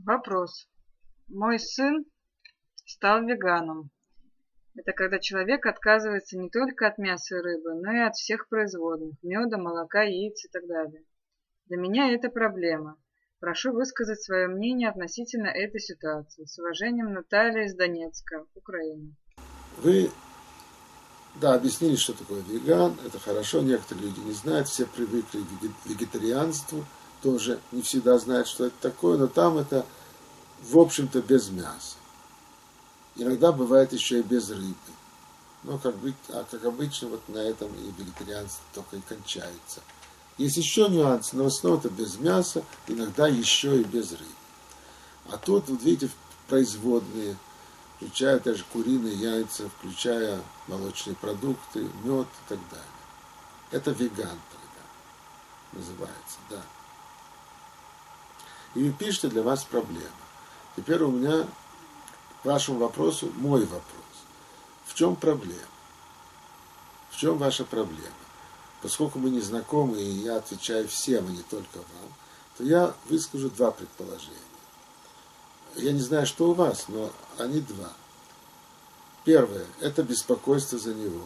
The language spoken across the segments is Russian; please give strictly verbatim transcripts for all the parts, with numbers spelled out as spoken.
Вопрос. Мой сын стал веганом. Это когда человек отказывается не только от мяса и рыбы, но и от всех производных – меда, молока, яиц и так далее. Для меня это проблема. Прошу высказать свое мнение относительно этой ситуации. С уважением, Наталья из Донецка, Украина. Вы, да, объяснили, что такое веган, это хорошо, некоторые люди не знают, все привыкли к вегетарианству, тоже не всегда знают, что это такое, но там это, в общем-то, без мяса. Иногда бывает еще и без рыбы. Но, как, быть, а как обычно, вот на этом и вегетарианство только и кончается. Есть еще нюансы, но в основном это без мяса, иногда еще и без рыбы. А тут, вот видите, производные, включая даже куриные яйца, включая молочные продукты, мед и так далее. Это веган тогда называется, да. И вы пишете, для вас проблема. Теперь у меня к вашему вопросу мой вопрос. В чем проблема? В чем ваша проблема? Поскольку мы не знакомы, и я отвечаю всем, а не только вам, то я выскажу два предположения. Я не знаю, что у вас, но они два. Первое – это беспокойство за него.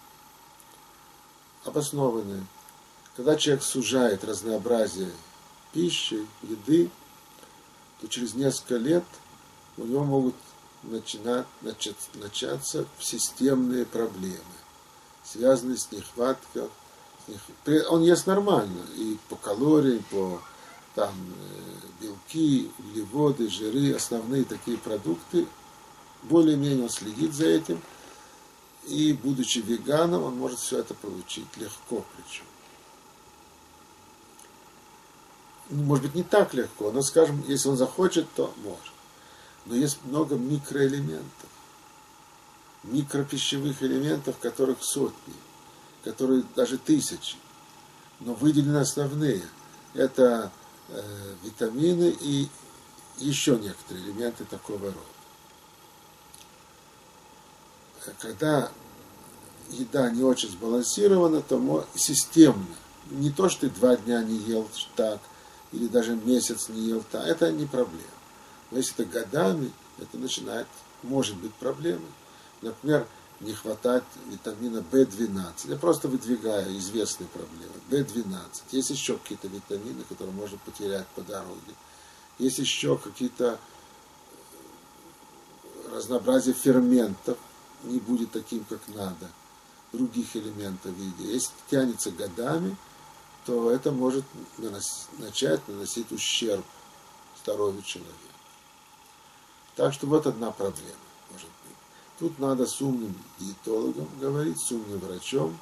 Обоснованное. Когда человек сужает разнообразие пищи, еды, то через несколько лет у него могут начинать, начать, начаться системные проблемы, связанные с нехваткой. Он ест нормально, и по калориям, по там, белки, углеводы, жиры, основные такие продукты. Более-менее он следит за этим. И, будучи веганом, он может все это получить легко причем. Может быть, не так легко, но, скажем, если он захочет, то может. Но есть много микроэлементов, микропищевых элементов, которых сотни, которые даже тысячи. Но выделены основные. Это э, витамины и еще некоторые элементы такого рода. Когда еда не очень сбалансирована, то системно. Не то, что ты два дня не ел так, или даже месяц не ел так, это не проблема. Но если это годами, это начинает, может быть, проблемой. Например, не хватает витамина бэ двенадцать. Я просто выдвигаю известные проблемы. бэ двенадцать. Есть еще какие-то витамины, которые можно потерять по дороге. Есть еще какие-то разнообразие ферментов. Не будет таким, как надо. Других элементов в еде. Если тянется годами, то это может нанос, начать наносить ущерб здоровью человека. Так что вот одна проблема может быть. Тут надо с умным диетологом говорить, с умным врачом.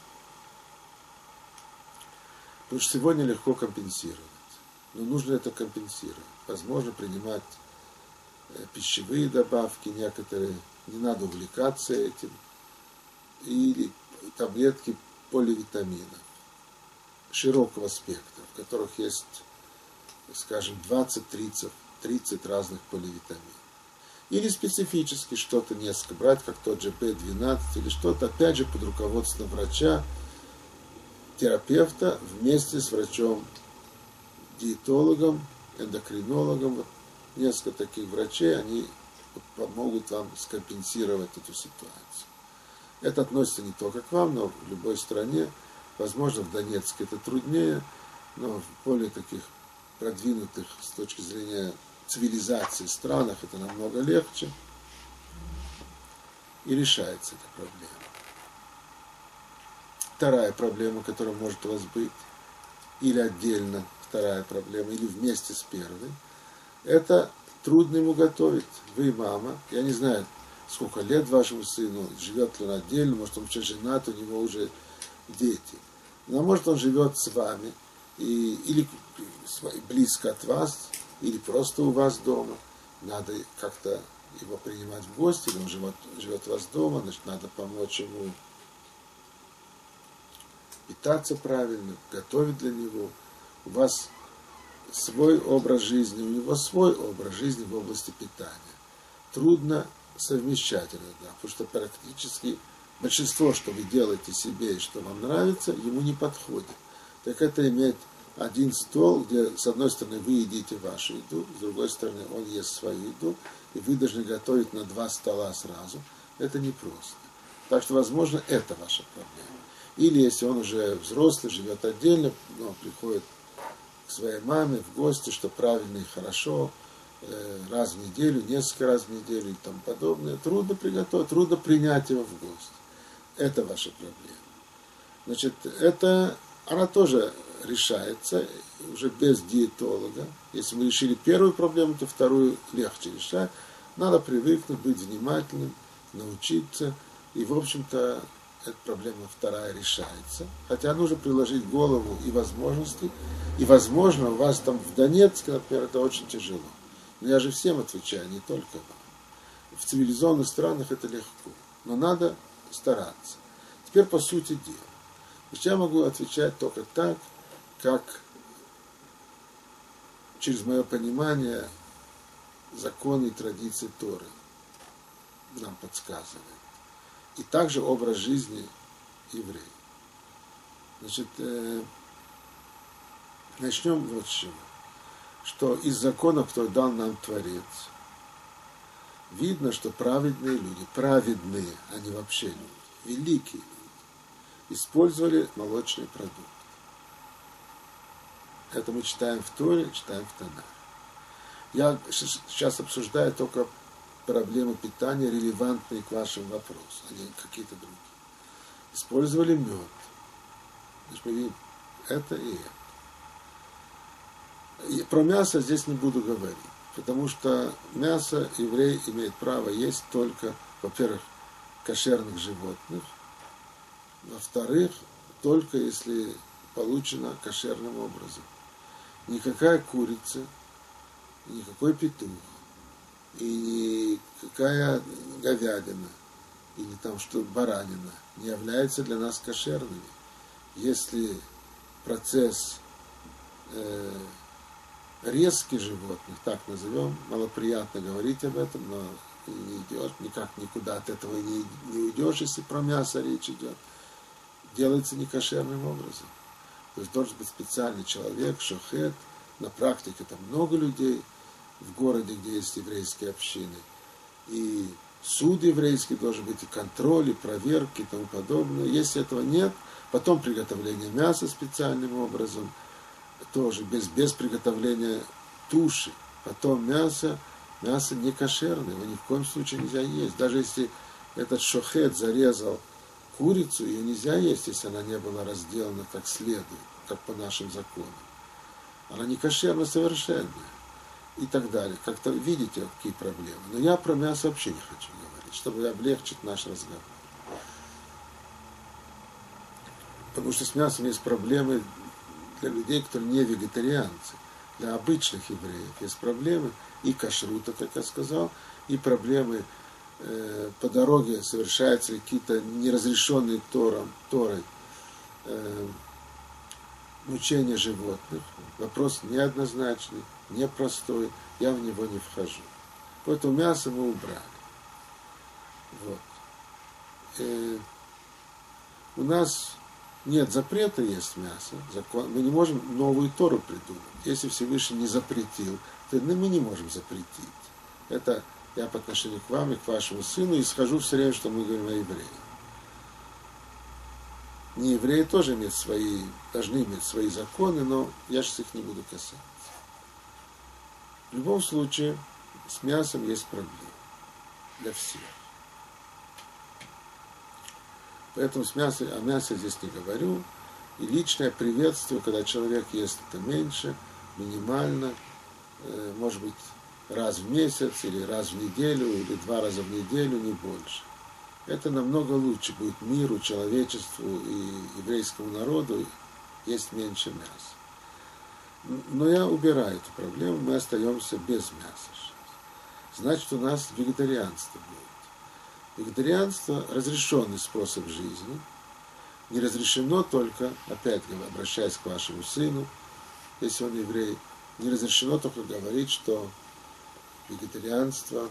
Потому что сегодня легко компенсировать. Но нужно это компенсировать. Возможно, принимать пищевые добавки некоторые. Не надо увлекаться этим. Или таблетки поливитаминов широкого спектра, в которых есть, скажем, двадцать-тридцать разных поливитаминов. Или специфически что-то несколько брать, как тот же бэ двенадцать, или что-то, опять же, под руководством врача, терапевта, вместе с врачом, диетологом, эндокринологом. Вот несколько таких врачей, они помогут вам скомпенсировать эту ситуацию. Это относится не только к вам, но в любой стране. Возможно, в Донецке это труднее, но в более таких продвинутых с точки зрения цивилизации странах это намного легче. И решается эта проблема. Вторая проблема, которая может у вас быть, или отдельно вторая проблема, или вместе с первой, это трудно ему готовить. Вы мама, я не знаю, сколько лет вашему сыну, живет ли он отдельно, может он уже женат, у него уже дети. Но может он живет с вами, и, или близко от вас, или просто у вас дома. Надо как-то его принимать в гости, или он живет, живет у вас дома, значит, надо помочь ему питаться правильно, готовить для него. У вас свой образ жизни, у него свой образ жизни в области питания. Трудно совмещать иногда, потому что практически большинство, что вы делаете себе и что вам нравится, ему не подходит. Так это имеет один стол, где с одной стороны вы едите вашу еду, с другой стороны он ест свою еду, и вы должны готовить на два стола сразу. Это непросто. Так что, возможно, это ваша проблема. Или если он уже взрослый, живет отдельно, но приходит к своей маме в гости, что правильно и хорошо, раз в неделю, несколько раз в неделю и тому подобное, трудно приготовить, трудно принять его в гости. Это ваша проблема. Значит, это, она тоже решается уже без диетолога. Если мы решили первую проблему, то вторую легче решать. Надо привыкнуть, быть внимательным, научиться. И, в общем-то, эта проблема вторая решается. Хотя нужно приложить голову и возможности. И, возможно, у вас там в Донецке, например, это очень тяжело. Но я же всем отвечаю, не только вам. В цивилизованных странах это легко. Но надо стараться. Теперь по сути дела. Значит, я могу отвечать только так, как через мое понимание законы и традиции Торы нам подсказывают. И также образ жизни евреев. Значит, э, начнем вот с чего. Что из законов, которые дал нам Творец, видно, что праведные люди, праведные, а не вообще люди, великие люди, использовали молочный продукт. Это мы читаем в Торе, читаем в Танахе. Я сейчас обсуждаю только проблемы питания, релевантные к вашим вопросам, а не какие-то другие. Использовали мед. Значит, мы видим это и это. И про мясо здесь не буду говорить, потому что мясо еврей имеет право есть только, во-первых, кошерных животных, во-вторых, только если получено кошерным образом. Никакая курица, никакой петух, и никакая говядина, или там что, баранина, не являются для нас кошерными. Если процесс э, резки животных, так назовем, малоприятно говорить об этом, но не идешь, никак никуда от этого не, не уйдешь, если про мясо речь идет, делается некошерным образом. То есть должен быть специальный человек, шохет, на практике там много людей в городе, где есть еврейские общины, и суд еврейский должен быть, и контроль, и проверки, и тому подобное. Если этого нет, потом приготовление мяса специальным образом, тоже без, без приготовления туши. Потом мясо, мясо не кошерное, его ни в коем случае нельзя есть. Даже если этот шохет зарезал курицу, ее нельзя есть, если она не была разделана как следует, как по нашим законам. Она не кошерна совершенно. И так далее. Как-то видите, какие проблемы. Но я про мясо вообще не хочу говорить, чтобы облегчить наш разговор. Потому что с мясом есть проблемы для людей, которые не вегетарианцы. Для обычных евреев есть проблемы и кашрута, как я сказал, и проблемы э, по дороге совершаются какие-то неразрешенные Тором, Торой э, мучения животных. Вопрос неоднозначный, непростой, я в него не вхожу. Поэтому мясо мы убрали. Вот. Э, у нас нет запрета есть мясо. Закон, мы не можем новую Тору придумать. Если Всевышний не запретил, то мы не можем запретить. Это я по отношению к вам и к вашему сыну исхожу все время, что мы говорим о евреях. Не евреи тоже имеют свои, должны иметь свои законы, но я сейчас их не буду касаться. В любом случае, с мясом есть проблемы для всех. Поэтому с мясом, о мясе здесь не говорю. И личное приветствие, когда человек ест это меньше, минимально, э, может быть, раз в месяц, или раз в неделю, или два раза в неделю, не больше. Это намного лучше будет миру, человечеству и еврейскому народу есть меньше мяса. Но я убираю эту проблему, мы остаемся без мяса. Значит, у нас вегетарианство будет. Вегетарианство – разрешенный способ жизни. Не разрешено только, опять обращаясь к вашему сыну, если он еврей, не разрешено только говорить, что вегетарианство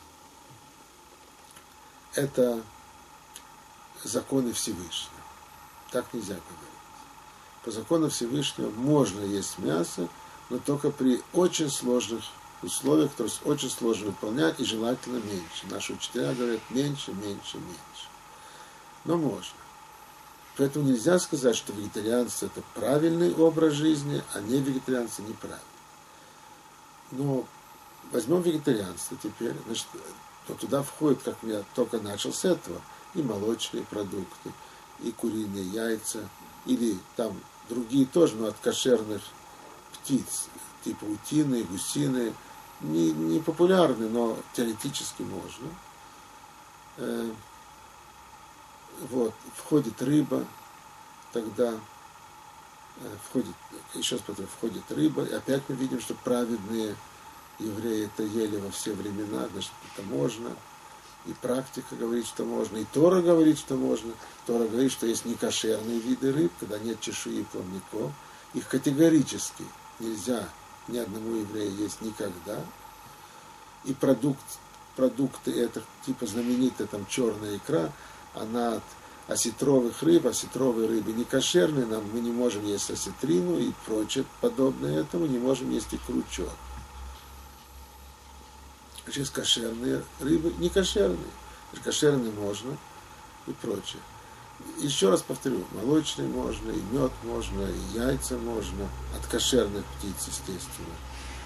– это законы Всевышнего. Так нельзя говорить. по закону Всевышнего можно есть мясо, но только при очень сложных условиях, которые очень сложно выполнять, и желательно меньше. Наши учителя говорят меньше, меньше, меньше. Но можно. Поэтому нельзя сказать, что вегетарианство это правильный образ жизни, а не вегетарианство неправильно. Но возьмем вегетарианство теперь, значит, то туда входит, как я только начал с этого, и молочные продукты, и куриные яйца, или там другие тоже, но от кошерных птиц, типа утиные, гусиные, не, не популярны, но теоретически можно. Э, вот, входит рыба, тогда э, входит, еще раз повторю, входит рыба, и опять мы видим, что праведные евреи это ели во все времена, значит, это можно. И практика говорит, что можно, и Тора говорит, что можно. Тора говорит, что есть некошерные виды рыб, когда нет чешуи и плавников. Их категорически нельзя ни одному еврею есть никогда. И продукт, продукты это типа знаменитая там черная икра, она от осетровых рыб, осетровые рыбы не кошерные, нам, мы не можем есть осетрину и прочее подобное этому, не можем есть икру черную. Сейчас кошерные рыбы, не кошерные. Кошерные можно и прочее. Еще раз повторю, молочные можно, и мед можно, и яйца можно, от кошерных птиц, естественно.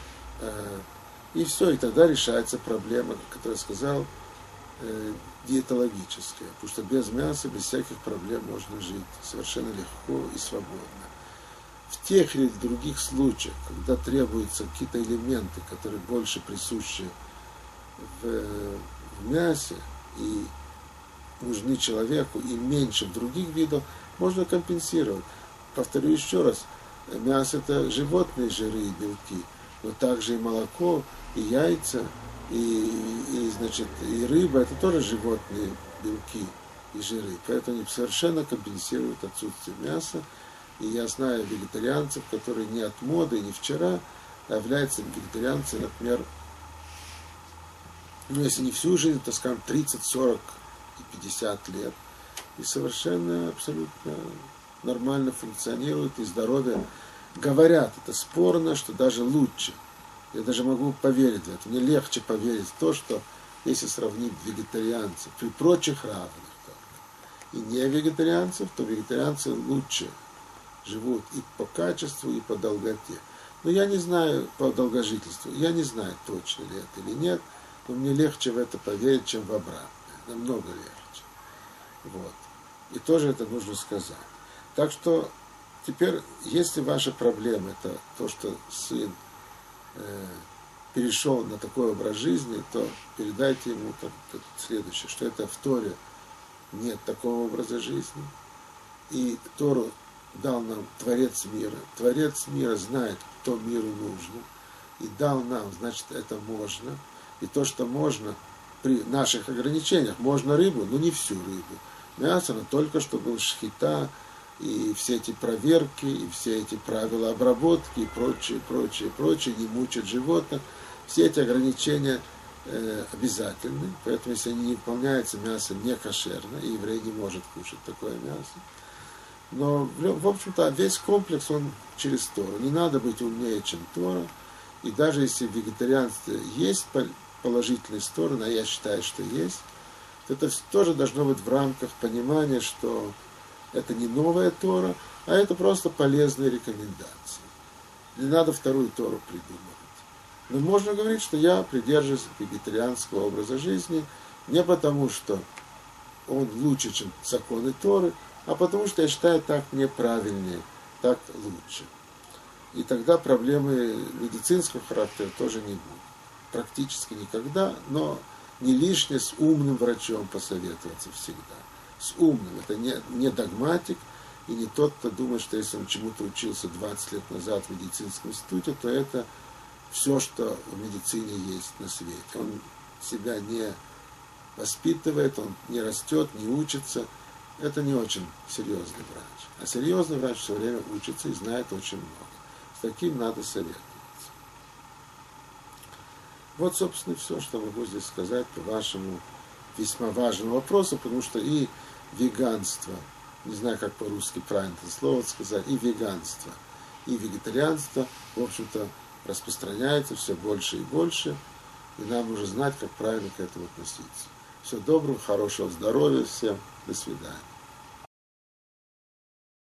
И все, и тогда решается проблема, которую я сказал, диетологическая. Потому что без мяса, без всяких проблем можно жить совершенно легко и свободно. В тех или других случаях, когда требуются какие-то элементы, которые больше присущи В, в мясе и нужны человеку, и меньше в других видах, можно компенсировать. Повторю еще раз, мясо это животные жиры и белки, но также и молоко, и яйца, и, и, значит, и рыба это тоже животные белки и жиры. Поэтому они совершенно компенсируют отсутствие мяса. И я знаю вегетарианцев, которые не от моды, не вчера, а являются вегетарианцами, например, ну, если не всю жизнь, то, скажем, тридцать, сорок и пятьдесят лет. И совершенно, абсолютно нормально функционируют, и здоровье. Говорят, это спорно, что даже лучше. Я даже могу поверить в это. Мне легче поверить в то, что если сравнить вегетарианцев при прочих равных только, и не вегетарианцев, то вегетарианцы лучше живут и по качеству, и по долготе. Но я не знаю по долгожительству, я не знаю, точно ли это или нет. Но мне легче в это поверить, чем в обратное. Намного легче. Вот. И тоже это нужно сказать. Так что теперь, если ваша проблема это то, что сын э, перешел на такой образ жизни, то передайте ему как, как следующее, что это в Торе нет такого образа жизни. И Тору дал нам Творец мира. Творец мира знает, кто миру нужно. И дал нам, значит, это можно. И то, что можно при наших ограничениях, можно рыбу, но не всю рыбу. Мясо, но только что был шхита, и все эти проверки, и все эти правила обработки, и прочее, прочее, прочее, не мучать животных. Все эти ограничения э, обязательны, поэтому если они не выполняются, мясо не кошерно, и еврей не может кушать такое мясо. Но, в общем-то, весь комплекс, он через Тору. Не надо быть умнее, чем Тора. И даже если в вегетарианстве есть положительные стороны, а я считаю, что есть, то это тоже должно быть в рамках понимания, что это не новая Тора, а это просто полезные рекомендации. Не надо вторую Тору придумывать. Но можно говорить, что я придерживаюсь вегетарианского образа жизни не потому, что он лучше, чем законы Торы, а потому что я считаю, так мне правильнее, так лучше. И тогда проблемы медицинского характера тоже не будет. Практически никогда, но не лишне с умным врачом посоветоваться всегда. С умным. Это не, не догматик и не тот, кто думает, что если он чему-то учился двадцать лет назад в медицинском институте, то это все, что в медицине есть на свете. Он себя не воспитывает, он не растет, не учится. Это не очень серьезный врач. А серьезный врач все время учится и знает очень много. С таким надо советоваться. Вот, собственно, все, что могу здесь сказать по вашему весьма важному вопросу, потому что и веганство не знаю, как по-русски правильно это слово сказать, и веганство, и вегетарианство, в общем-то, распространяется все больше и больше, и нам нужно знать, как правильно к этому относиться. Всего доброго, хорошего здоровья всем, до свидания.